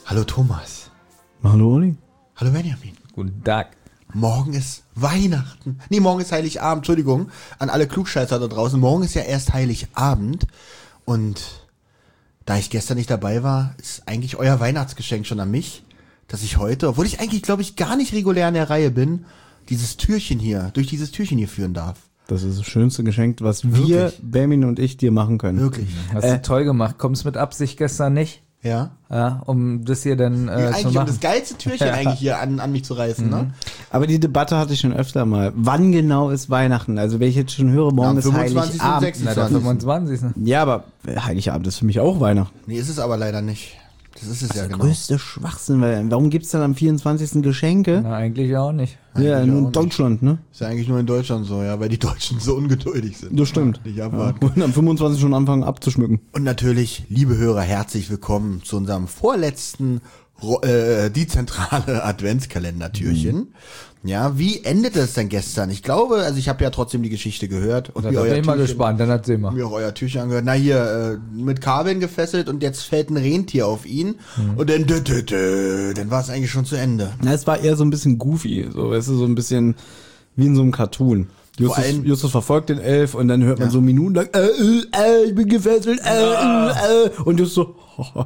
Hallo Thomas. Hallo Olli. Hallo Benjamin. Guten Tag. Morgen ist Weihnachten. Nee, morgen ist Heiligabend. Entschuldigung an alle Klugscheißer da draußen. Morgen ist ja erst Heiligabend. Und da ich gestern nicht dabei war, ist eigentlich euer Weihnachtsgeschenk schon an mich, dass ich heute, obwohl ich eigentlich, glaube ich, gar nicht regulär in der Reihe bin, durch dieses Türchen hier führen darf. Das ist das schönste Geschenk, was wir, Benjamin und ich, dir machen können. Wirklich. Hast du toll gemacht. Kommst mit Absicht gestern nicht? Ja. Ja, um das hier dann zu Eigentlich um machen. das geilste Türchen eigentlich hier an mich zu reißen, ne? Aber die Debatte hatte ich schon öfter mal. Wann genau ist Weihnachten? Also wenn ich jetzt schon höre, morgen Ja, ist 25. und Heiligabend. 26. Na, der 25. Ja, aber Heiligabend ist für mich auch Weihnachten. Nee, ist es aber leider nicht. Das ist es ja genau. Größte Schwachsinn, weil warum gibt's dann am 24. Geschenke? Na, eigentlich auch nicht. Ja, Eigentlich nur auch in nicht. Deutschland, ne? Ist ja eigentlich nur in Deutschland so, ja, weil die Deutschen so ungeduldig sind. Das stimmt. Nicht Ja. abwarten. Und am 25. schon anfangen abzuschmücken. Und natürlich, liebe Hörer, herzlich willkommen zu unserem vorletzten dezentrale Adventskalender-Türchen. Ja, wie endete es denn gestern? Ich glaube, also ich habe ja trotzdem die Geschichte gehört. Und Da wie bin euer ich mal Türchen- gespannt, dann erzähl mal. Mir auch euer Türchen angehört. Na hier, mit Kabeln gefesselt und jetzt fällt ein Rentier auf ihn. Und dann war es eigentlich schon zu Ende. Na, es war eher so ein bisschen goofy, so, weißt du, so ein bisschen wie in so einem Cartoon. allem- Justus verfolgt den Elf und dann hört man Ja. so minutenlang, ich bin gefesselt, und Justus so,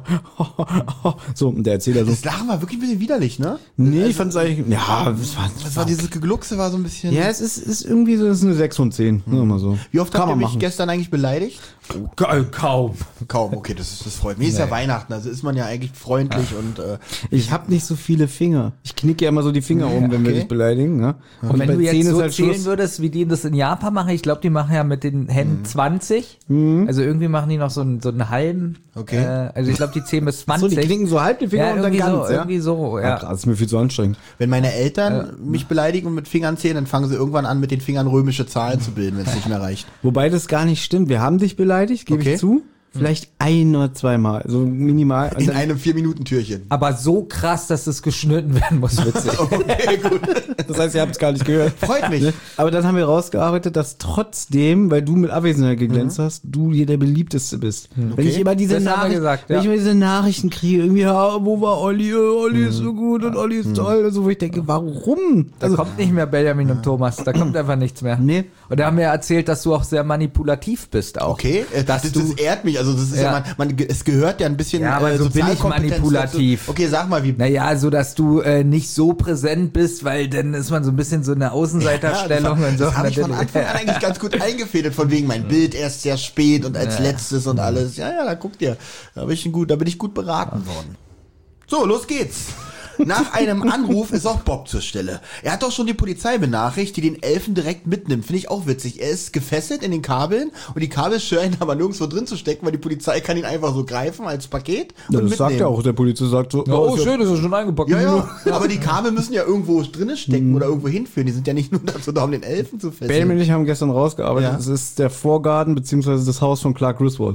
so, und der Erzähler so, Das Lachen war wirklich ein bisschen widerlich, ne? nee, ich fand's eigentlich, ja, Das war dieses Gegluckse war so ein bisschen... ja, es ist irgendwie so, es ist eine 6 von 10, sagen wir mal so. Wie oft Kann habt ihr man mich machen. gestern eigentlich beleidigt? Kaum. Kaum, okay, das freut mich. Ist ja Weihnachten, also ist man ja eigentlich freundlich und Ich hab nicht so viele Finger. Ich knicke ja immer so die Finger um, wenn wir okay. dich beleidigen, ne? Und wenn du jetzt Zähnen so ist halt zählen Schluss. würdest, wie die das in Japan machen, ich glaube, die machen ja mit den Händen 20. Also irgendwie machen die noch so einen halben. Okay. Also ich glaube, die 10 bis 20. So, die knicken so halb die Finger ja, und dann irgendwie ganz, so, ja? irgendwie so, ja. Das ist mir viel zu anstrengend. wenn meine Eltern mich beleidigen und mit Fingern zählen, dann fangen sie irgendwann an, mit den Fingern römische Zahlen zu bilden, wenn es nicht mehr reicht. Wobei das gar nicht stimmt. Wir haben dich beleidigt, gebe Okay. ich zu. Vielleicht ein oder zweimal, so minimal. Und In dann, einem 4-Minuten-Türchen. Aber so krass, dass es geschnitten werden muss, witzig. Okay, gut. das heißt, ihr habt es gar nicht gehört. Freut mich. Aber dann haben wir rausgearbeitet, dass trotzdem, weil du mit Abwesenheit geglänzt hast, du hier der beliebteste bist. Wenn ich immer diese Das haben wir Nachrichten, gesagt, wenn ja. ich immer diese Nachrichten kriege, irgendwie, ja, wo war Olli? Olli ist so gut und Olli ist toll. Also, wo ich denke, warum? Da kommt nicht mehr Benjamin und Thomas, da kommt einfach nichts mehr. Nee. Und da haben wir erzählt, dass du auch sehr manipulativ bist auch. Okay, das ehrt mich. Also das ist ja, Ja. es gehört ja ein bisschen Ja, aber so billig Sozialkompetenz manipulativ. dazu. Okay, sag mal, wie... Naja, so dass du nicht so präsent bist, weil dann ist man so ein bisschen so eine Außenseiterstellung und so. Das habe ich von Anfang an eigentlich ganz gut eingefädelt, von wegen mein Bild erst sehr spät und als letztes und alles. Ja, da guckt ihr. Da bin ich gut beraten worden. So, los geht's. Nach einem Anruf ist auch Bob zur Stelle. Er hat doch schon die Polizei benachrichtigt, die den Elfen direkt mitnimmt. Finde ich auch witzig. Er ist gefesselt in den Kabeln und die Kabel scheinen aber nirgendwo drin zu stecken, weil die Polizei kann ihn einfach so greifen als Paket und Das mitnehmen. sagt ja auch, der Polizist sagt so, Oh, ist ja- schön, ist er schon eingepackt. Ja, ja, aber die Kabel müssen ja irgendwo drinne stecken oder irgendwo hinführen. Die sind ja nicht nur dazu da, um den Elfen zu fesseln. Benjamin und ich haben gestern rausgearbeitet. Ja. Es ist der Vorgarten beziehungsweise das Haus von Clark Griswold.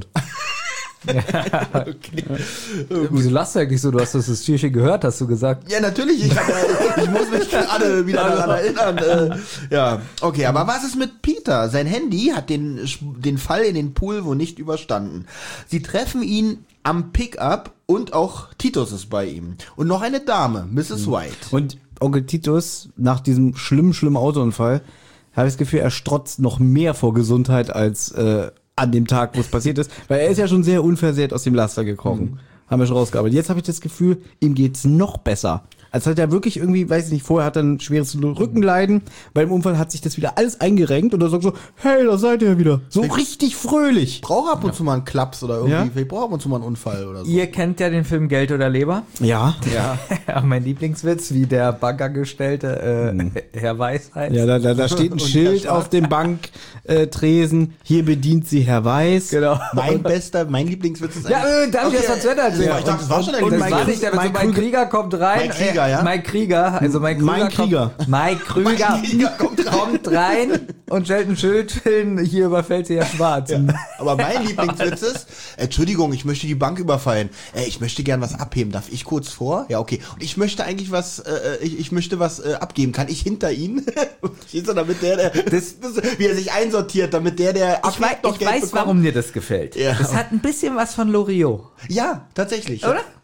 Wieso lachst du eigentlich so? Du hast das Türchen gehört, hast du gesagt. Ja, natürlich. Ich muss mich gerade wieder daran erinnern. Ja, okay. Aber was ist mit Peter? Sein Handy hat den Fall in den Pool wohl nicht überstanden. Sie treffen ihn am Pickup und auch Titus ist bei ihm. Und noch eine Dame, Mrs. White. Und Onkel Titus, nach diesem schlimmen Autounfall, habe ich das Gefühl, er strotzt noch mehr vor Gesundheit als an dem Tag, wo es passiert ist. Weil er ist ja schon sehr unversehrt aus dem Laster gekrochen. Haben wir schon rausgearbeitet. Jetzt habe ich das Gefühl, ihm geht's noch besser. Als hat er wirklich irgendwie, weiß ich nicht, vorher hat er ein schweres Rückenleiden. Beim Unfall hat sich das wieder alles eingerenkt und er sagt so, hey, da seid ihr ja wieder. So richtig fröhlich. Braucht ab und zu mal einen Klaps oder irgendwie. Ja? Vielleicht braucht ab und zu mal einen Unfall oder so. Ihr kennt ja den Film Geld oder Leber. Ja. Ja, mein Lieblingswitz, wie der Bankangestellte Herr Weisheit. Ja, da steht ein Und Schild Herr Schwarz. auf dem Banktresen. Hier bedient sie Herr Weiß. Genau. Mein Lieblingswitz ist Ja, darf ich das mal zu Ende erzählen? Ich dachte, das war schon ein und Das Mike war Krüger- nicht, der mit so Mike Mike Krieger kommt rein. Mike Krieger, ja? Mike Krieger, also Mike Krüger. Mike Krieger. Mike Krüger Mike Krieger kommt rein und stellt ein Schild hin, hier überfällt sie ja schwarz. Aber mein Lieblingswitz ist, Entschuldigung, ich möchte die Bank überfallen. Ich möchte gern was abheben. Darf ich kurz vor? Ja, okay. Und ich möchte eigentlich was, ich möchte was abgeben. Kann ich hinter Ihnen? Verstehst du, damit wie er sich einsortiert, damit der Ich weiß, Geld bekommt. warum dir das gefällt. Ja. Das hat ein bisschen was von Loriot. Ja, tatsächlich. Oder?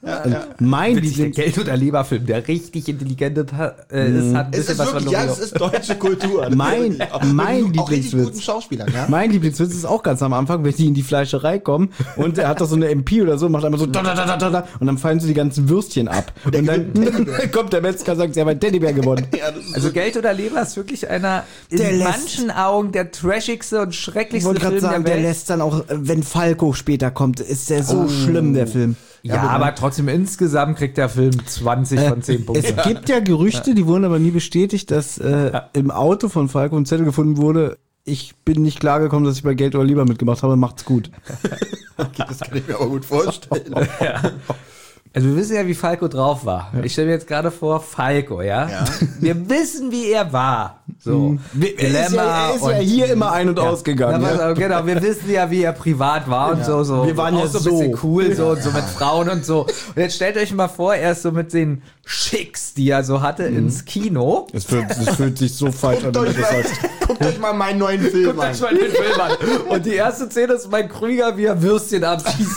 Mein Witzig, der Lieblings... Geld- oder Leberfilm, der richtig intelligente ist, hat ein Es bisschen ist was wirklich, von ja, Loriot. es ist deutsche Kultur. Mein auch richtig Lieblingswitz. guten Schauspielern, ja. Mein Lieblingswitz ist auch ganz am Anfang, wenn die in die Fleischerei kommen und er hat da so eine MP oder so, macht einmal so da, und dann fallen so die ganzen Würstchen ab. Und dann kommt der Metzger und sagt, sie haben einen Teddybär gewonnen. Ja, das ist Also Geld oder Leber ist wirklich einer Der in lässt- manchen Augen der trashigste und Ich schrecklichste wollte gerade Film sagen, der der Welt. lässt dann auch, wenn Falco später kommt, ist der so schlimm, der Film. Ja, aber trotzdem insgesamt kriegt der Film 20 von 10 Punkten. Es gibt ja Gerüchte, die wurden aber nie bestätigt, dass im Auto von Falco ein Zettel gefunden wurde. Ich bin nicht klargekommen, dass ich bei Geld oder Lieber mitgemacht habe. Macht's gut. okay, das kann ich mir aber gut vorstellen. Also wir wissen ja, wie Falco drauf war. Ich stelle mir jetzt gerade vor, Falco, ja? Wir wissen, wie er war. So. Er ist ja und- hier immer ein- und Ja, ausgegangen. pass Ja. auf, genau, wir wissen ja, wie er privat war und so. Wir waren auch ja so ein so. bisschen cool, so, und so mit Frauen und so. Und jetzt stellt euch mal vor, er ist so mit den Schicks, die er so hatte, ins Kino. Es fühlt sich so falsch an, wenn du das sagst. Guckt euch mal meinen neuen Film Guckt an. euch mal den Film an. Und die erste Szene ist mein Krüger, wie er Würstchen abschießt.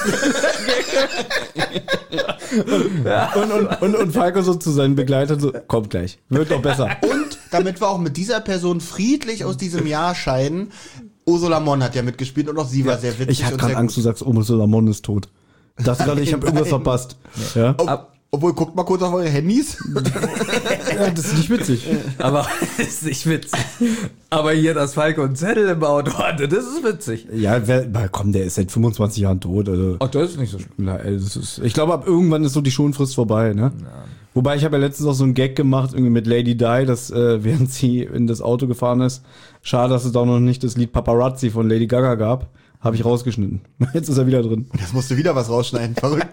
Und Falco so zu seinen Begleitern so, kommt gleich. Wird doch besser. Und damit wir auch mit dieser Person friedlich aus diesem Jahr scheiden, Ursula Monn hat ja mitgespielt und auch sie war sehr witzig Ich hatte und gerade sehr Angst, du sagst, Ursula Monn ist tot. Ich dachte gerade, ich habe irgendwas verpasst. Ja? Obwohl, guckt mal kurz auf eure Handys. Ja, das ist nicht witzig. Aber das ist nicht witzig. Aber hier, dass Falco einen Zettel im Auto hatte, das ist witzig. Ja, komm, der ist seit 25 Jahren tot. Also. Ach, das ist nicht so schlimm. Na, ey, ich glaube, ab irgendwann ist so die Schonfrist vorbei, ne? Ja. Wobei, ich habe ja letztens auch so einen Gag gemacht, irgendwie mit Lady Di, dass während sie in das Auto gefahren ist, schade, dass es auch noch nicht das Lied Paparazzi von Lady Gaga gab, habe ich rausgeschnitten. Jetzt ist er wieder drin. Jetzt musst du wieder was rausschneiden, verrückt.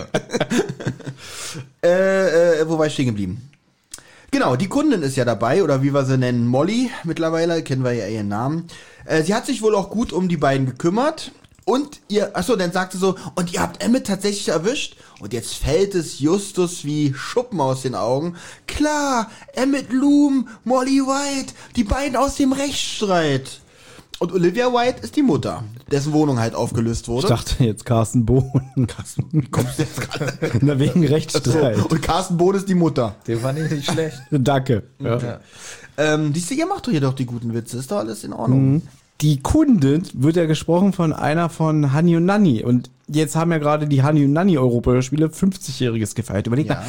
Wo war ich stehen geblieben? Genau, die Kundin ist ja dabei, oder wie wir sie nennen, Molly, mittlerweile, kennen wir ja ihren Namen. Sie hat sich wohl auch gut um die beiden gekümmert. Und dann sagt sie so, und ihr habt Emmett tatsächlich erwischt? Und jetzt fällt es Justus wie Schuppen aus den Augen. Klar, Emmett Loom, Molly White, die beiden aus dem Rechtsstreit. Und Olivia White ist die Mutter, dessen Wohnung halt aufgelöst wurde. Ich dachte jetzt Carsten Bohn. Kommst du jetzt gerade? Na, wegen Rechtsstreit. So, und Carsten Bohn ist die Mutter. Den fand ich nicht schlecht. Danke. Ja. Siehst du, ihr macht doch hier doch die guten Witze. Ist doch alles in Ordnung. Die Kundin wird ja gesprochen von einer von Hani und Nanni. Und jetzt haben ja gerade die Hani und Nanni Europahörspiele 50-jähriges gefeiert. Überleg mal,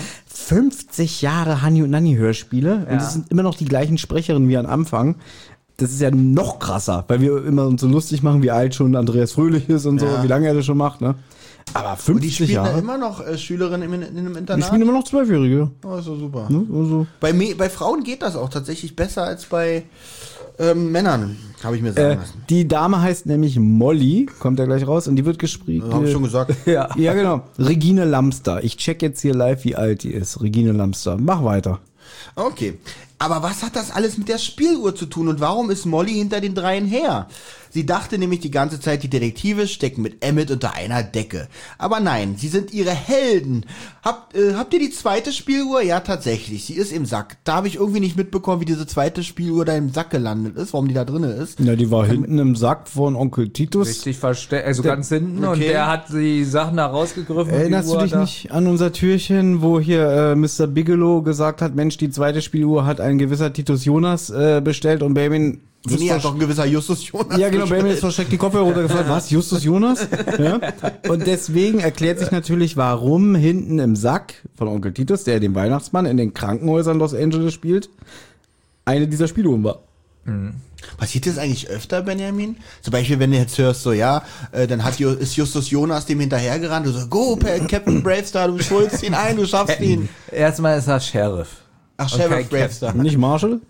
50 Jahre Hani und Nanni Hörspiele. Und es sind immer noch die gleichen Sprecherinnen wie am Anfang. Das ist ja noch krasser, weil wir immer uns so lustig machen, wie alt schon Andreas Fröhlich ist und so, wie lange er das schon macht, ne? Aber 50 Und die spielen Jahre. da immer noch Schülerinnen in einem Die Internat. spielen immer noch 12-Jährige. Oh, ist so super. Ne? Also, Bei Frauen geht das auch tatsächlich besser als bei Männern, habe ich mir sagen lassen. die Dame heißt nämlich Molly, kommt ja gleich raus, und die wird gespielt. Habe ich schon gesagt. Ja. Ja, genau. Regine Lamster. Ich check jetzt hier live, wie alt die ist. Regine Lamster. Mach weiter. Okay. Aber was hat das alles mit der Spieluhr zu tun und warum ist Molly hinter den dreien her? Sie dachte nämlich die ganze Zeit, die Detektive stecken mit Emmett unter einer Decke. Aber nein, sie sind ihre Helden. Habt ihr die zweite Spieluhr? Ja, tatsächlich. Sie ist im Sack. Da habe ich irgendwie nicht mitbekommen, wie diese zweite Spieluhr da im Sack gelandet ist, warum die da drinne ist. Ja, die war hinten im Sack von Onkel Titus. Richtig versteckt, also ganz hinten. Und der hat die Sachen da rausgegriffen. Erinnerst die du Uhr dich da. nicht an unser Türchen, wo hier Mr. Bigelow gesagt hat, Mensch, die zweite Spieluhr hat ein gewisser Titus Jonas bestellt und Benjamin... Nee, hat doch ein gewisser Justus Jonas. Ja, genau, Benjamin ist versteckt die Kopfhörer runtergefallen. Was, Justus Jonas? Ja? Und deswegen erklärt sich natürlich, warum hinten im Sack von Onkel Titus, der den Weihnachtsmann in den Krankenhäusern Los Angeles spielt, eine dieser Spieluhren war. Passiert das eigentlich öfter, Benjamin? Zum Beispiel, wenn du jetzt hörst, so, ja, dann ist Justus Jonas dem hinterhergerannt, du so, go, Captain Bravestar, du schulst ihn ein, du schaffst ihn. Erstmal ist er Sheriff. Ach, Okay, Sheriff Bravestar. Nicht Marshall?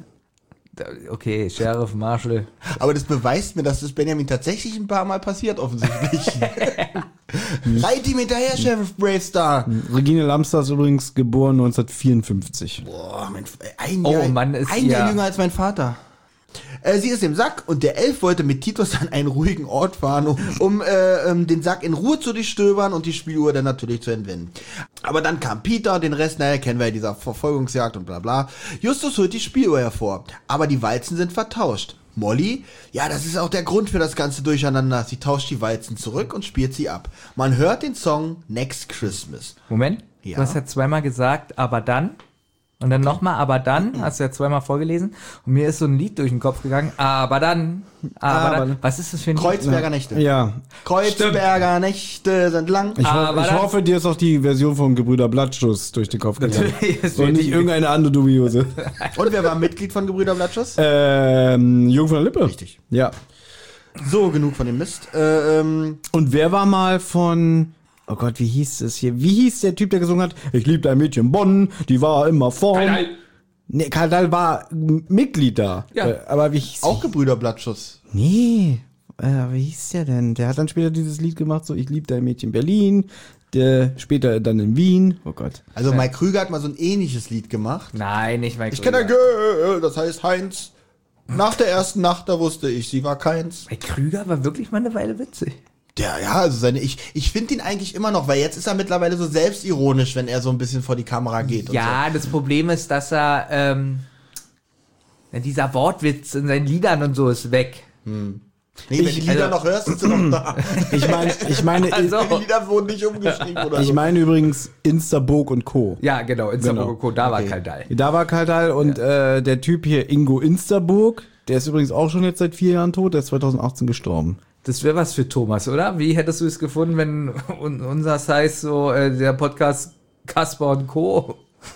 Okay, Sheriff, Marshall. Aber das beweist mir, dass das Benjamin tatsächlich ein paar Mal passiert, offensichtlich. Reit ihm hinterher, Sheriff Bravestar. Regine Lamster ist übrigens geboren 1954. Boah, Mann, ist ein Jahr ja- jünger als mein Vater. Sie ist im Sack und der Elf wollte mit Titus an einen ruhigen Ort fahren, um den Sack in Ruhe zu durchstöbern und die Spieluhr dann natürlich zu entwenden. Aber dann kam Peter, den Rest, naja, kennen wir ja, dieser Verfolgungsjagd und bla bla. Justus holt die Spieluhr hervor, aber die Walzen sind vertauscht. Molly, ja, das ist auch der Grund für das ganze Durcheinander. Sie tauscht die Walzen zurück und spielt sie ab. Man hört den Song Next Christmas. Moment, Ja. du hast ja zweimal gesagt, aber dann. Und dann nochmal, aber dann, hast du ja zweimal vorgelesen. Und mir ist so ein Lied durch den Kopf gegangen, aber dann. Was ist das für ein Lied? Kreuzberger Nächte. Ja. Kreuzberger Nächte sind lang. Ich Aber dann- hoffe, dir ist auch die Version von Gebrüder Blattschuss durch den Kopf gegangen. Ist Und nicht wirklich- irgendeine andere dubiose. Und wer war Mitglied von Gebrüder Blattschuss? Jung von der Lippe. Richtig. Ja. So, genug von dem Mist. Und wer war mal von... Oh Gott, wie hieß es hier? Wie hieß der Typ, der gesungen hat? Ich liebte ein Mädchen Bonn, die war immer vorn. Nee, Karl Dahl war Mitglied da. Ja. Aber wie hieß auch Gebrüder Blattschuss. Nee. Wie hieß der denn? Der hat dann später dieses Lied gemacht, so ich liebte ein Mädchen Berlin. Der später dann in Wien. Oh Gott. Also Mike Krüger hat mal so ein ähnliches Lied gemacht. Nein, nicht Mike Ich kenne ein Krüger. Girl, das heißt Heinz. Nach der ersten Nacht, da wusste ich, sie war keins. Mike Krüger war wirklich mal eine Weile witzig. Also ich finde ihn eigentlich immer noch, weil jetzt ist er mittlerweile so selbstironisch, wenn er so ein bisschen vor die Kamera geht. Und Ja, das Problem ist, dass er, dieser Wortwitz in seinen Liedern und so ist weg. so. Nee, wenn du die Lieder noch hörst, sind sie noch da. Ich meine, Also- Die Lieder wurden nicht umgeschrieben oder ich so. meine übrigens Instaburg und Co. Ja, genau, in Genau. Saarbrücken, da war Okay. Karl Dahl. Da war Karl Dahl und der Typ hier, Ingo Instaburg, der ist übrigens auch schon jetzt seit 4 Jahren tot, der ist 2018 gestorben. Das wäre was für Thomas, oder? Wie hättest du es gefunden, wenn unser heißt so der Podcast Kasper und Co.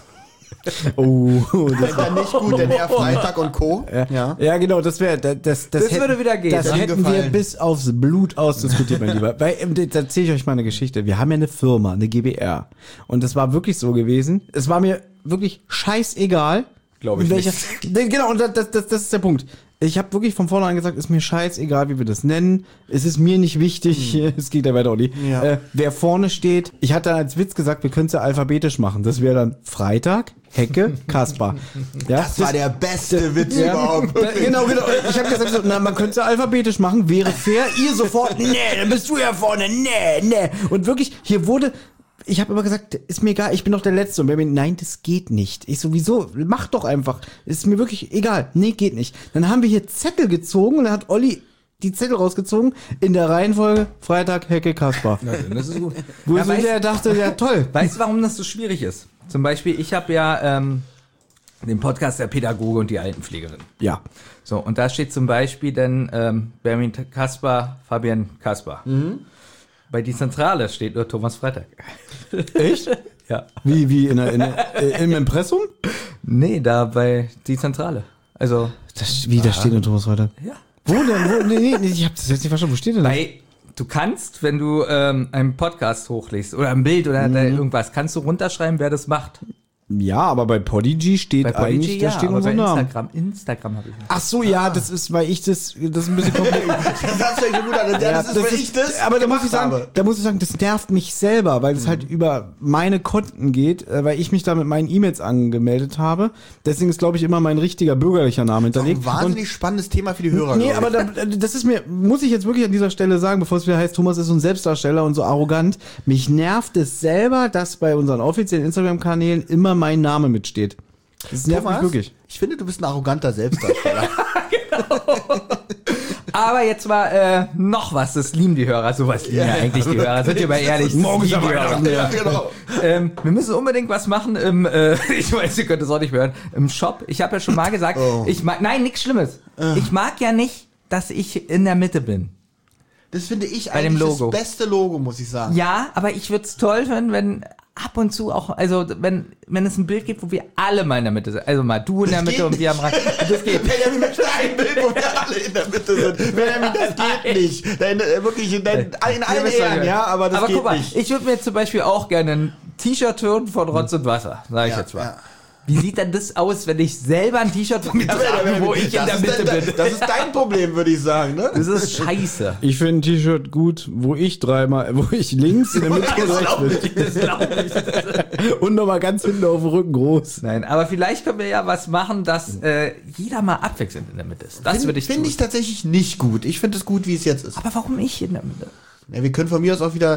Oh, Das ist ja nicht gut, denn er Freitag und Co. Ja. Ja, genau, das wäre das würde wieder gehen. Das Würde hätten wir gefallen. bis aufs Blut ausdiskutiert, mein Lieber. Weil, da erzähle ich euch mal eine Geschichte. Wir haben ja eine Firma, eine GbR. Und das war wirklich so gewesen. Es war mir wirklich scheißegal. Glaub ich nicht. Genau, und das ist der Punkt. Ich habe wirklich von vornherein gesagt, ist mir scheißegal, wie wir das nennen. Es ist mir nicht wichtig, es geht ja weiter, Olli, Ja. wer vorne steht. Ich hatte als Witz gesagt, wir können es ja alphabetisch machen. Das wäre dann Freitag, Hecke, Kaspar. Ja, Das war der beste Witz überhaupt. Genau. Ich habe gesagt, so, na, man könnte es ja alphabetisch machen, wäre fair. Ihr sofort, nee, dann bist du ja vorne, nee. Und wirklich, hier wurde... Ich habe immer gesagt, ist mir egal, ich bin doch der Letzte. Und Benjamin, nein, das geht nicht. Ich sowieso, mach doch einfach. Ist mir wirklich egal. Nee, geht nicht. Dann haben wir hier Zettel gezogen und dann hat Olli die Zettel rausgezogen in der Reihenfolge Freitag, Hecke, Kaspar. Das ist gut. Wo Ja, so der dachte, ja toll. Weißt du, warum das so schwierig ist? Zum Beispiel, ich habe ja den Podcast der Pädagoge und die Altenpflegerin. Ja. So, und da steht zum Beispiel dann Benjamin Kaspar, Fabian Kaspar. Bei die Zentrale steht nur Thomas Freitag. Echt? Ja. Wie im Impressum? Nee, da bei die Zentrale. Also, Da steht in Thomas Freitag. ja. Wo denn? Nee, ich hab das jetzt nicht verstanden. Wo steht denn das? Weil du kannst, wenn du einen Podcast hochlegst oder ein Bild oder da irgendwas, kannst du runterschreiben, wer das macht. Ja, aber bei Podigy steht Bei Podigy, eigentlich, da ja, steht aber unser bei Name. Instagram habe ich nicht. Ach so, ja, das ist, weil ich das ist ein bisschen kompliziert. Das hast du ja gut an. Ja, das ist, weil ich das aber da muss ich gemacht sagen, habe. das nervt mich selber, weil es halt über meine Konten geht, weil ich mich da mit meinen E-Mails angemeldet habe. Deswegen ist, glaube ich, immer mein richtiger bürgerlicher Name hinterlegt. Ein wahnsinnig spannendes Thema für die Hörer. Nee, glaub aber ich. das ist mir, muss ich jetzt wirklich an dieser Stelle sagen, bevor es wieder heißt, Thomas ist so ein Selbstdarsteller und so arrogant. Mich nervt es selber, dass bei unseren offiziellen Instagram-Kanälen immer mein Name mitsteht. Das nervt mich wirklich. Ich finde, du bist ein arroganter Selbstdarsteller. Aber jetzt mal noch was, das lieben die Hörer, sowas lieben ja eigentlich die Hörer, sind wir mal ehrlich. das Morgen ist lieben ja die Hörer. Ja, genau. Wir müssen unbedingt was machen im, ich weiß, ihr könnt es auch nicht mehr hören, im Shop. Ich habe ja schon mal gesagt, nein, nichts Schlimmes. Ich mag ja nicht, dass ich in der Mitte bin. Das finde ich Bei dem eigentlich Logo. das beste Logo, muss ich sagen. Ja, aber ich würde es toll finden, wenn ab und zu auch, also wenn es ein Bild gibt, wo wir alle mal in der Mitte sind. Also mal du in der Mitte geht und wir am Rand. Das geht. Benjamin möchte ein Bild, wo wir alle in der Mitte sind. Benjamin, das geht nicht. Wirklich in allen Ehren, ja, aber das geht guck mal, nicht. ich würde mir zum Beispiel auch gerne ein T-Shirt hören von Rotz und Wasser, sage ich jetzt mal. Ja. Wie sieht denn das aus, wenn ich selber ein T-Shirt von mir trage, wo ich in der Mitte bin? Das ist dein Problem, würde ich sagen, ne? Das ist scheiße. Ich finde ein T-Shirt gut, wo ich links in der Mitte und rechts bin. Das glaube ich. Und nochmal ganz hinten auf dem Rücken groß. Nein, aber vielleicht können wir ja was machen, dass jeder mal abwechselnd in der Mitte ist. Das würde ich Finde tun. ich tatsächlich nicht gut. Ich finde es gut, wie es jetzt ist. Aber warum ich in der Mitte? Ja, wir können von mir aus auch wieder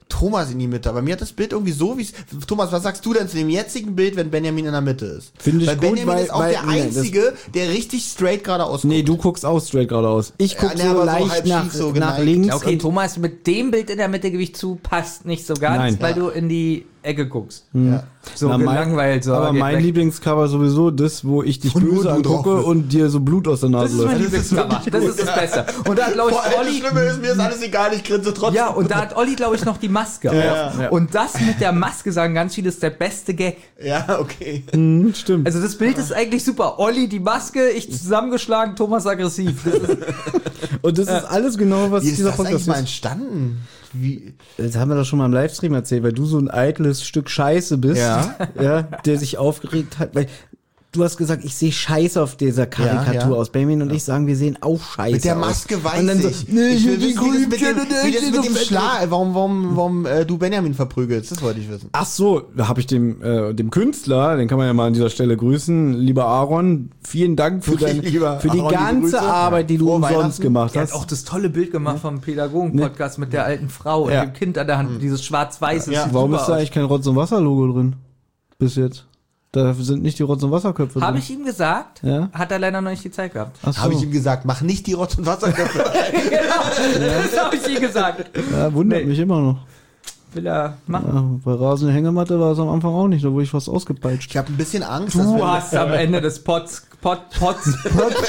Thomas in die Mitte. Aber mir hat das Bild irgendwie so, wie es... Thomas, was sagst du denn zu dem jetzigen Bild, wenn Benjamin in der Mitte ist? Finde ich weil gut, Benjamin ist auch der Einzige, der richtig straight geradeaus guckt. Nee, du guckst auch straight geradeaus. Ich guck Ja, aber so leicht halb nach, schief so nach geneigt. links. Ja, okay, und- Thomas, mit dem Bild in der Mitte gebe ich zu, passt nicht so ganz, Nein. weil du in die Ecke guckst. Ja. So Na, gelangweilt. So, aber geht mein weg. Lieblingscover sowieso das, wo ich dich Wo nur böse du drauf angucke bist. und dir so Blut aus der Das Nase ist mein läuft. Lieblingscover. Das ist das Beste. Und da hat, glaube ich, Boah, Alter, Olli... Schlimme ist, mir ist alles egal, ich grinse trotzdem. Ja, und da hat Olli, glaube ich, noch die Maske auf. Ja. Und das mit der Maske, sagen ganz viele, ist der beste Gag. Ja, okay. Mhm, stimmt. Also das Bild ist eigentlich super. Olli die Maske, ich zusammengeschlagen, Thomas aggressiv. Das ist, Und das ist alles genau, was Wie ist dieser das eigentlich Podcast mal ist. entstanden? Wie? Das haben wir doch schon mal im Livestream erzählt, weil du so ein eitles Stück Scheiße bist, Ja. ja, der sich aufgeregt hat, weil du hast gesagt, ich sehe Scheiße auf dieser Karikatur ja. aus. Benjamin und ich sagen, wir sehen auch Scheiße Mit der aus. Maske weiß und dann so, ich. nee, Ich will die wissen, wie das mit Grünen, dem, wie das mit dem Schlag, warum du Benjamin verprügelst, das wollte ich wissen. Ach so, da habe ich dem Künstler, den kann man ja mal an dieser Stelle grüßen, lieber Aaron, vielen Dank für, Okay, lieber für die Aaron, liebe ganze Grüße. Arbeit, die du Frohe umsonst Weihnachten. gemacht er hast. hat auch das tolle Bild gemacht vom Pädagogen-Podcast mit der alten Frau und Ja. dem Kind an der Hand, dieses schwarz-weiße. Ja. sieht Warum super ist da aus. eigentlich kein Rotz- und Wasser-Logo drin? Bis jetzt. Da sind nicht die Rotz- und Wasserköpfe Habe drin. ich ihm gesagt, Ja. hat er leider noch nicht die Zeit gehabt. Ach so. Habe ich ihm gesagt, mach nicht die Rotz- und Wasserköpfe. Genau, das habe ich ihm gesagt. Ja, wundert mich immer noch. Will er machen. Ja, bei Rasende Hängematte war es am Anfang auch nicht, da wurde ich fast ausgepeitscht. Ich habe ein bisschen Angst, Du hast am Ende des Pots, Potzblitz,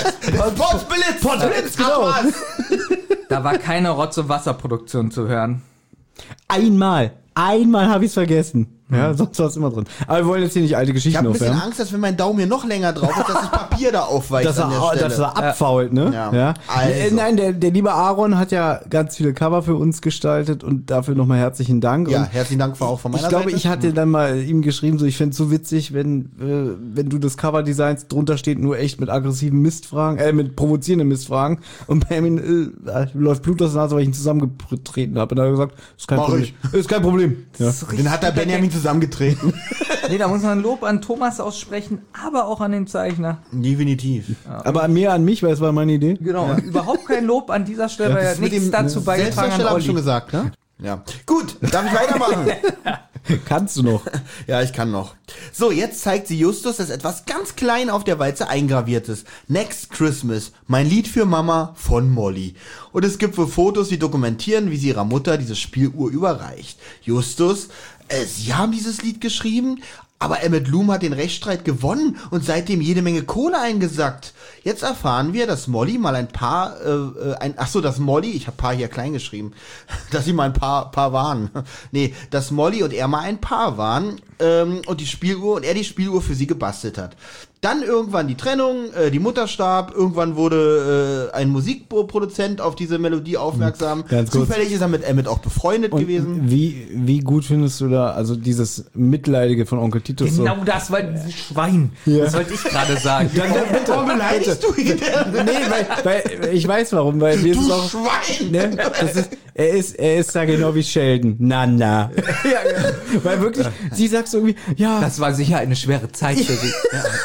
genau. da war keine Rotz- und Wasserproduktion zu hören. Einmal habe ich es vergessen. Ja, sonst war es immer drin. Aber wir wollen jetzt hier nicht alte Ich Geschichten habe ein bisschen aufwärmen. Angst, dass wenn mein Daumen hier noch länger drauf ist, dass das Papier da aufweicht Dass an der Stelle. er abfault, ne? Ja. Also. Nein, der liebe Aaron hat ja ganz viele Cover für uns gestaltet und dafür nochmal herzlichen Dank. Ja, Und herzlichen Dank auch von meiner ich glaube, Seite. ich hatte dann mal ihm geschrieben, so ich fände es so witzig, wenn du das Cover designst, drunter steht nur echt mit aggressiven Mistfragen, mit provozierenden Mistfragen und bei ihm läuft Blut aus der Nase, weil ich ihn zusammengetreten habe. Und er hat gesagt, ist kein Mach Problem. ich. Ist kein Problem. Ja. Das ist Den hat der richtig Benjamin zusammengetreten. Nee, da muss man Lob an Thomas aussprechen, aber auch an den Zeichner. Definitiv. Aber mehr an mich, weil es war meine Idee. Genau, und überhaupt kein Lob an dieser Stelle, weil er Das mit nichts dem dazu beigetragen Selbstdarsteller hat. habe ich schon Olli. gesagt, ne? Ja. Gut, darf ich weitermachen? Kannst du noch. Ja, ich kann noch. So, jetzt zeigt sie Justus, dass etwas ganz klein auf der Walze eingraviert ist. Next Christmas, mein Lied für Mama von Molly. Und es gibt wohl Fotos, die dokumentieren, wie sie ihrer Mutter diese Spieluhr überreicht. Justus, sie haben dieses Lied geschrieben, aber Emmett Loom hat den Rechtsstreit gewonnen und seitdem jede Menge Kohle eingesackt. Jetzt erfahren wir, dass Molly mal dass Molly, ich habe Paar hier klein geschrieben, dass sie mal ein Paar waren. Nee, dass Molly und er mal ein Paar waren und er die Spieluhr für sie gebastelt hat. Dann irgendwann die Trennung, die Mutter starb, irgendwann wurde ein Musikproduzent auf diese Melodie aufmerksam. Ganz kurz. Zufällig ist er mit Emmett auch befreundet gewesen. Wie gut findest du da, also dieses Mitleidige von Onkel Titus so? Genau das war dieses Schwein. Ja. Das wollte ich gerade sagen. Warum beleidigst du ihn denn? Nee, weil ich weiß warum, weil mir ist es Du auch, Schwein! ne, er ist da genau wie Sheldon. Na. Weil wirklich, sie sagt so irgendwie, ja, Das war sicher eine schwere Zeit für sie.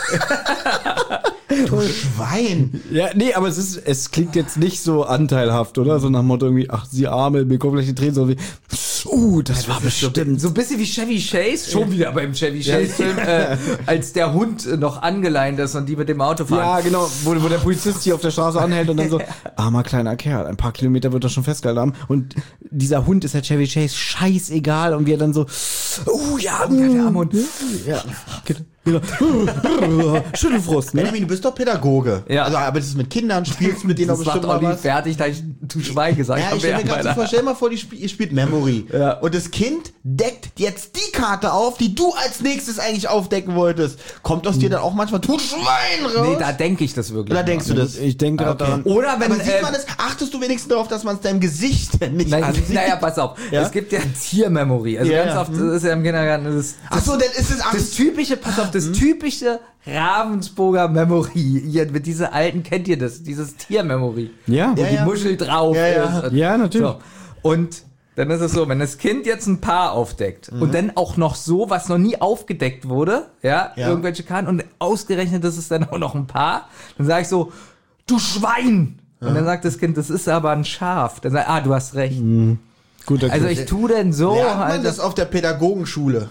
Du Schwein! ja, nee, aber es klingt jetzt nicht so anteilhaft, oder? So nach dem Motto irgendwie, ach, sie Arme, mir kommen gleich die Tränen, so wie, das war bestimmt. So ein bisschen wie Chevy Chase, schon wieder beim Chevy Chase-Film, als der Hund noch angeleint ist und die mit dem Auto fahren. Ja, genau, wo der Polizist hier auf der Straße anhält und dann so, armer kleiner Kerl, ein paar Kilometer wird er schon festgehalten haben. Und dieser Hund ist der Chevy Chase scheißegal und wir dann so, der arme Hund. ja, genau. Schüttelfrost, ne? Benjamin, du bist doch Pädagoge. Ja. Also arbeitest mit Kindern, spielst mit denen auch Das macht bestimmt mal Olli was. fertig, da ich du Schwein gesagt Ja, ich habe. stell mir gerade so vor, stell mal vor, ihr spielt Memory. Ja. Und das Kind deckt jetzt die Karte auf, die du als nächstes eigentlich aufdecken wolltest. Kommt aus dir dann auch manchmal, du Schwein, raus? Nee, da denke ich das wirklich. Oder denkst du das? Ich denke gerade daran. Oder wenn, Aber sieht man das, achtest du wenigstens darauf, dass man es deinem Gesicht nicht Nein, ansieht? naja, pass auf. Ja? Es gibt ja Tiermemory. Also Ja, ganz ja. oft das ist ja im Kindergarten Ach so, dann ist es, das typische, pass auf, das typische Ravensburger Memory. Hier mit dieser alten, kennt ihr das? Dieses Tiermemory. Ja, Wo Ja, die ja. Muschel drauf Ja, ja. ist. Ja, natürlich. So. Und dann ist es so, wenn das Kind jetzt ein Paar aufdeckt und dann auch noch so, was noch nie aufgedeckt wurde, ja. Irgendwelche Karten und ausgerechnet ist es dann auch noch ein Paar, dann sage ich so, du Schwein! Und dann sagt das Kind, das ist aber ein Schaf. Dann sagt du hast recht. Guter Also Griff. ich tue denn so Lernt man halt. das auf der Pädagogenschule?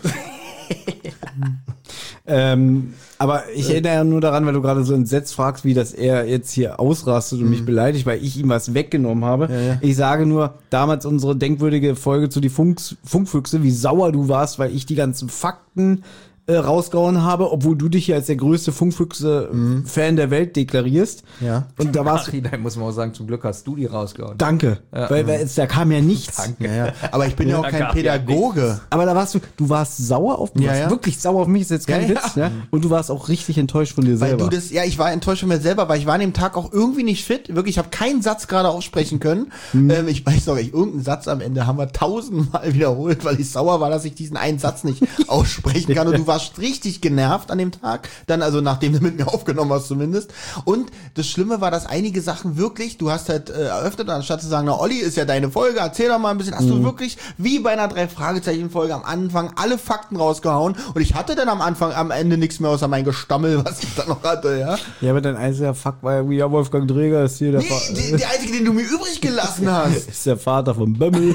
Aber ich erinnere ja nur daran, weil du gerade so entsetzt fragst, wie das er jetzt hier ausrastet und mich beleidigt, weil ich ihm was weggenommen habe. ja. Ich sage nur, damals unsere denkwürdige Folge zu die Funkfüchse, wie sauer du warst, weil ich die ganzen Fakten rausgehauen habe, obwohl du dich hier als der größte Funkfüchse-Fan der Welt deklarierst. Ja. Und da warst du... Nachhinein muss man auch sagen, zum Glück hast du die rausgehauen. Danke. Weil da kam ja nichts. Ja. Aber ich bin ja auch kein gab ja Pädagoge. Aber da warst du warst sauer auf mich, Ja, ja. wirklich sauer auf mich, ist jetzt kein Ja, Witz, ja. ne? Und du warst auch richtig enttäuscht von dir Weil selber. du das, ja, ich war enttäuscht von mir selber, weil ich war an dem Tag auch irgendwie nicht fit. Wirklich, ich habe keinen Satz gerade aussprechen können. Ich weiß noch, irgendeinen Satz am Ende haben wir 1000-mal wiederholt, weil ich sauer war, dass ich diesen einen Satz nicht aussprechen kann. Und du warst richtig genervt an dem Tag. Dann, also nachdem du mit mir aufgenommen hast zumindest. Und das Schlimme war, dass einige Sachen wirklich, du hast halt eröffnet, anstatt zu sagen, na Olli, ist ja deine Folge, erzähl doch mal ein bisschen. Hast du wirklich, wie bei einer 3-Fragezeichen-Folge am Anfang, alle Fakten rausgehauen. Und ich hatte dann am Ende nichts mehr außer mein Gestammel, was ich dann noch hatte, ja. Ja, aber dein einziger Fuck war ja Wolfgang Dräger, ist hier der, Nee, der einzige, den du mir übrig gelassen hast. ist der Vater von Bömmel.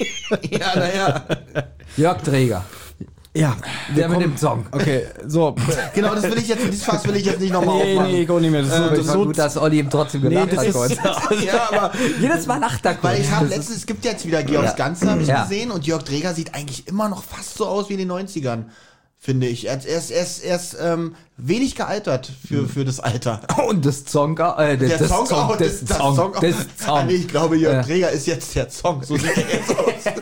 Ja, naja. Jörg Träger. Ja, Der mit dem Song. okay, so. Genau, dieses Fass will ich jetzt nicht nochmal aufmachen. Nee, ich auch nicht mehr. Das ist Das war gut, dass Olli ihm trotzdem gelacht das hat. ist- heute. Ja, aber Jedes Mal lacht er weil kurz. ich habe letztens, es gibt jetzt wieder Georgs Ganze, habe ich Ja. gesehen, und Jörg Träger sieht eigentlich immer noch fast so aus wie in den 90ern, finde ich. Er ist wenig gealtert für das Alter. Und das Song, Der Song auch, das Song. Ah, nee, ich glaube, Jörg Träger ist jetzt der Song. So sieht er jetzt aus.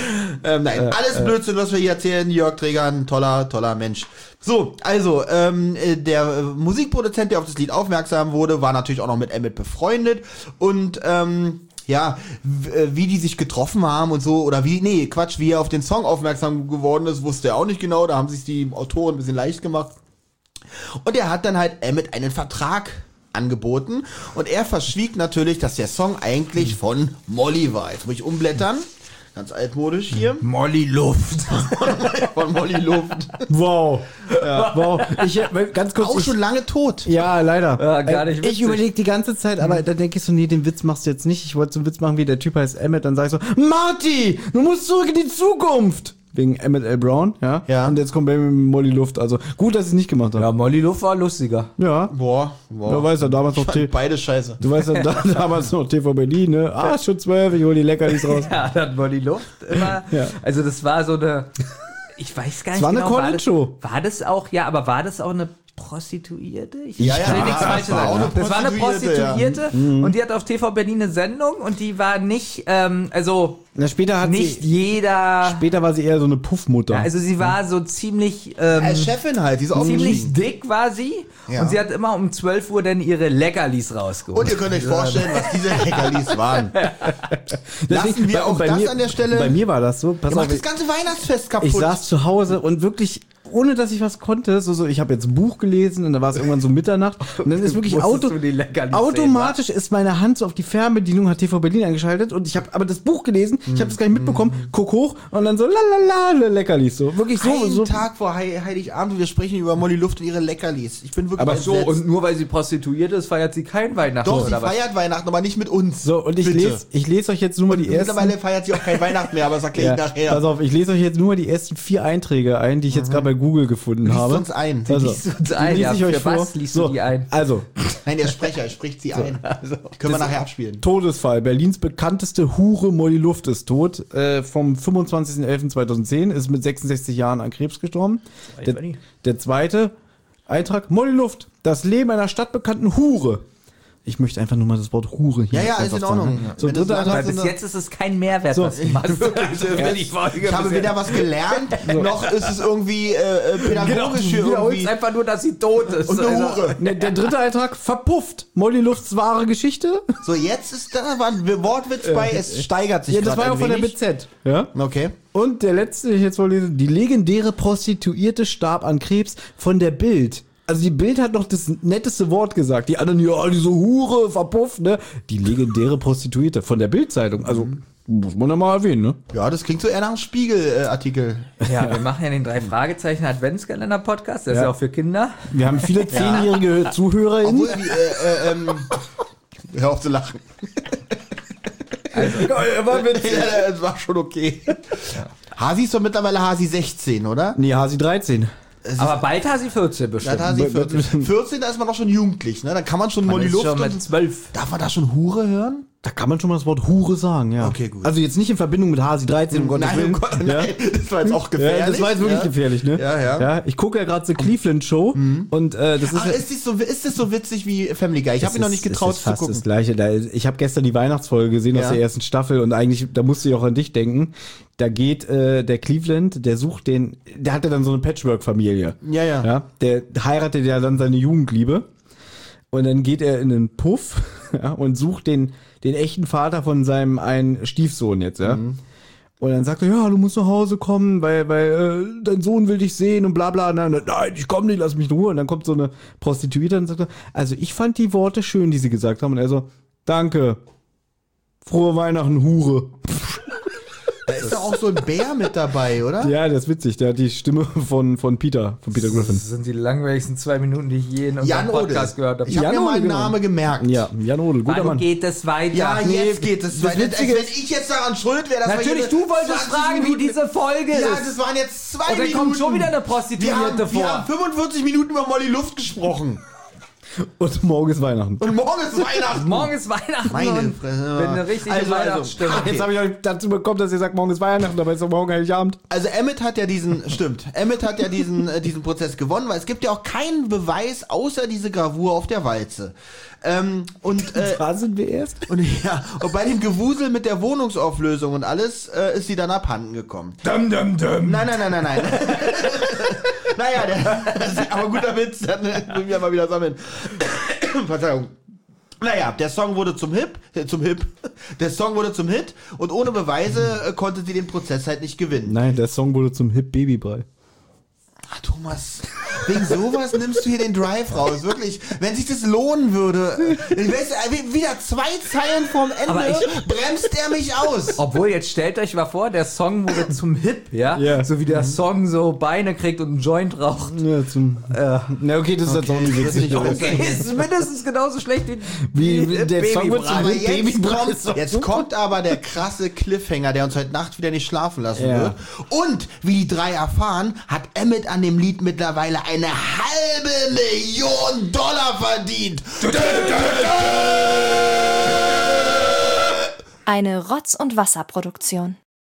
Nein, alles Blödsinn, was wir hier erzählen. Jörg Träger, ein toller Mensch. So, also, der Musikproduzent, der auf das Lied aufmerksam wurde, war natürlich auch noch mit Emmett befreundet. Und, ja, wie die sich getroffen haben und so, oder wie er auf den Song aufmerksam geworden ist, wusste er auch nicht genau. Da haben sich die Autoren ein bisschen leicht gemacht. Und er hat dann halt Emmett einen Vertrag angeboten. Und er verschwieg natürlich, dass der Song eigentlich von Molly war. Jetzt muss ich umblättern. Ganz altmodisch hier. Molly Luft. Von Molly Luft. Wow. Wow. Ich, ganz kurz. Auch schon lange tot. Ja, leider. Ja, gar nicht Ich witzig. überlege die ganze Zeit, aber dann denke ich so, nee, den Witz machst du jetzt nicht. Ich wollte so einen Witz machen, wie der Typ heißt Emmett, dann sag ich so, Marty, du musst zurück in die Zukunft. Wegen Emmett L. Brown, ja. Ja. Und jetzt kommt bei mir Molly Luft. Also gut, dass ich es nicht gemacht habe. Ja, Molly Luft war lustiger. Ja. Boah. Du weißt ja damals noch Beide scheiße. Du weißt ja damals noch TV Berlin, ne? Ah, schon 12, ich hol die Leckerlis raus. Ja, dann Molly Luft immer. Ja. Also das war so eine, ich weiß gar nicht war eine genau. Call-In-Show. War das auch, ja, aber war das auch eine Prostituierte? Ich Ja, will ja, nichts das Falsches war auch sagen. eine Das war eine Prostituierte, Prostituierte und die hat auf TV Berlin eine Sendung und die war nicht, also Na, später hat nicht sie, jeder, später war sie eher so eine Puffmutter. ja, also sie war so ziemlich, Als Chefin halt, die ist ziemlich aufgestiegen. dick war sie Ja. und sie hat immer um 12 Uhr dann ihre Leckerlis rausgeholt. Und ihr könnt euch vorstellen, was diese Leckerlis waren. Lassen wir auch bei das mir, an der Stelle. Bei mir war das so. Pass Ihr auf, macht das ganze Weihnachtsfest kaputt. ich saß zu Hause und wirklich, ohne dass ich was konnte, so ich habe jetzt ein Buch gelesen und da war es irgendwann so Mitternacht und dann ist wirklich Musstest du die Leckerlis automatisch ist meine Hand so auf die Fernbedienung, hat TV Berlin eingeschaltet und ich habe aber das Buch gelesen, ich habe das gar nicht mitbekommen, guck hoch und dann so lalala, Leckerlis, so wirklich so. Einen so. Tag vor Heiligabend, wir sprechen über Molly Luft und ihre Leckerlis. Ich bin wirklich aber so, entsetzt. und nur weil sie prostituiert ist, feiert sie kein Weihnachten Doch, sie oder was? feiert Weihnachten, aber nicht mit uns. So, und ich Bitte. lese euch jetzt nur mal die ersten. Mittlerweile feiert sie auch kein Weihnachten mehr, aber das erkläre ich nachher. Pass auf, ich lese euch jetzt nur die ersten 4 Einträge ein, die ich jetzt gerade bei Google gefunden Liest habe. uns ein. Also, Liest uns ein, die lese ja, ich euch für vor. was liest du die ein? Also, Nein, der Sprecher spricht sie ein. Können wir nachher abspielen. Todesfall. Berlins bekannteste Hure Molly Luft ist tot. Vom 25.11.2010 ist mit 66 Jahren an Krebs gestorben. Der zweite Eintrag, Molly Luft. Das Leben einer stadtbekannten Hure. Ich möchte einfach nur mal das Wort Hure hier. Ja, einfach ist in Ordnung. sagen. So, Wenn du dritter sagst, Eintrag. Weil bis jetzt ist es kein Mehrwert, was du machst. Ich habe weder was gelernt, noch ist es irgendwie pädagogisch für Wiederholst irgendwie. einfach nur, dass sie tot ist. Und eine Also, Hure. Ne, der dritte Eintrag, verpufft. Molly Lufts wahre Geschichte. So, jetzt ist da war ein Wortwitz bei, es steigert sich Ja, das grad war ja ein auch von der wenig. BZ. Ja. Okay. Und der letzte, den ich jetzt vorlese, die legendäre Prostituierte starb an Krebs von der Bild. Also die Bild hat noch das netteste Wort gesagt. Die anderen, ja, diese Hure, verpufft, ne? Die legendäre Prostituierte von der Bild-Zeitung. Also, muss man ja mal erwähnen, ne? Ja, das klingt so eher nach einem Spiegel-Artikel. ja, wir machen ja den 3-Fragezeichen-Adventskalender-Podcast. Der ist ja auch für Kinder. Wir haben viele 10-jährige ZuhörerInnen. Obwohl, hör auf zu lachen. Also, war witzig. Ja, das war schon okay. Hasi ist doch mittlerweile Hasi 16, oder? Nee, Hasi 13. aber bald Hasi 14 bestimmt. Ja, Hasi 14. 14, da ist man doch schon jugendlich, ne? Da kann man schon Molly Luft schon mit und 12. darf man da schon Hure hören? Da kann man schon mal das Wort Hure sagen, ja. Okay, gut. Also jetzt nicht in Verbindung mit Hasi 13, um Gottes Nein, Willen. oh Gott, nein, das war jetzt auch gefährlich. Ja, das war jetzt wirklich gefährlich, ne? Ja. Ich gucke ja gerade The Cleveland Show und das ist... Ach, ist das so witzig wie Family Guy? Ich habe mich noch nicht getraut zu zu gucken. gucken. Das Gleiche. Ich habe gestern die Weihnachtsfolge gesehen aus der ersten Staffel und eigentlich, da musste ich auch an dich denken. Da geht der Cleveland, der hatte dann so eine Patchwork-Familie. Ja. Der heiratet ja dann seine Jugendliebe und dann geht er in einen Puff und sucht den echten Vater von seinem einen Stiefsohn jetzt, ja. Und dann sagt er, ja, du musst nach Hause kommen, weil dein Sohn will dich sehen und bla bla. Und dann, nein, ich komme nicht, lass mich in Ruhe. Und dann kommt so eine Prostituierte und sagt, also ich fand die Worte schön, die sie gesagt haben. Und er so, danke, frohe Weihnachten, Hure. Da ist doch auch so ein Bär mit dabei, oder? Ja, das ist witzig, der hat die Stimme von Peter Griffin. Das sind die langweiligsten 2 Minuten, die ich je in unserem Podcast gehört habe. Ich habe mir mal einen Namen gemerkt. Ja, Jan Rodel, guter Wann Mann. geht es weiter? Ja, jetzt geht es weiter. Als Witzige wenn ich jetzt daran schuld wäre, dass Natürlich, du wolltest fragen, wie diese Folge Ja, ist. das waren jetzt 2 Und dann Minuten. kommt schon wieder eine wir Prostituierte vor. haben 45 Minuten über Molly Luft gesprochen. Und morgen ist Weihnachten. Und morgen ist Weihnachten. Morgen ist Weihnachten Meine und Fresse. bin eine richtige Weihnachtsstimmung. Jetzt habe ich euch dazu bekommen, dass ihr sagt, morgen ist Weihnachten, aber ist doch morgen Heiligabend. Also Emmett hat ja diesen Prozess gewonnen, weil es gibt ja auch keinen Beweis außer diese Gravur auf der Walze. Da sind wir erst. Und bei dem Gewusel mit der Wohnungsauflösung und alles ist sie dann abhanden gekommen. Dum, dum, dum. Nein. Naja, aber guter Witz, dann müssen wir mal wieder sammeln. Verzeihung. Naja, der Song wurde zum Hit und ohne Beweise konnte sie den Prozess halt nicht gewinnen. Nein, der Song wurde zum Hip Babybrei. Ach Thomas, wegen sowas nimmst du hier den Drive raus, wirklich. Wenn sich das lohnen würde, wieder 2 Zeilen vorm Ende, bremst er mich aus. Obwohl, jetzt stellt euch mal vor, der Song wurde zum Hip, ja? Ja. So wie der Song so Beine kriegt und einen Joint raucht. Ja, na okay, das ist jetzt auch nicht witzig. Okay, ist mindestens genauso schlecht wie Der Song wird zum Aber Hip Babybrei. jetzt kommt aber der krasse Cliffhanger, der uns heute Nacht wieder nicht schlafen lassen Ja. wird. Und, wie die 3 erfahren, hat Emmett an dem Lied mittlerweile $500,000 verdient. Eine Rotz- und Wasserproduktion.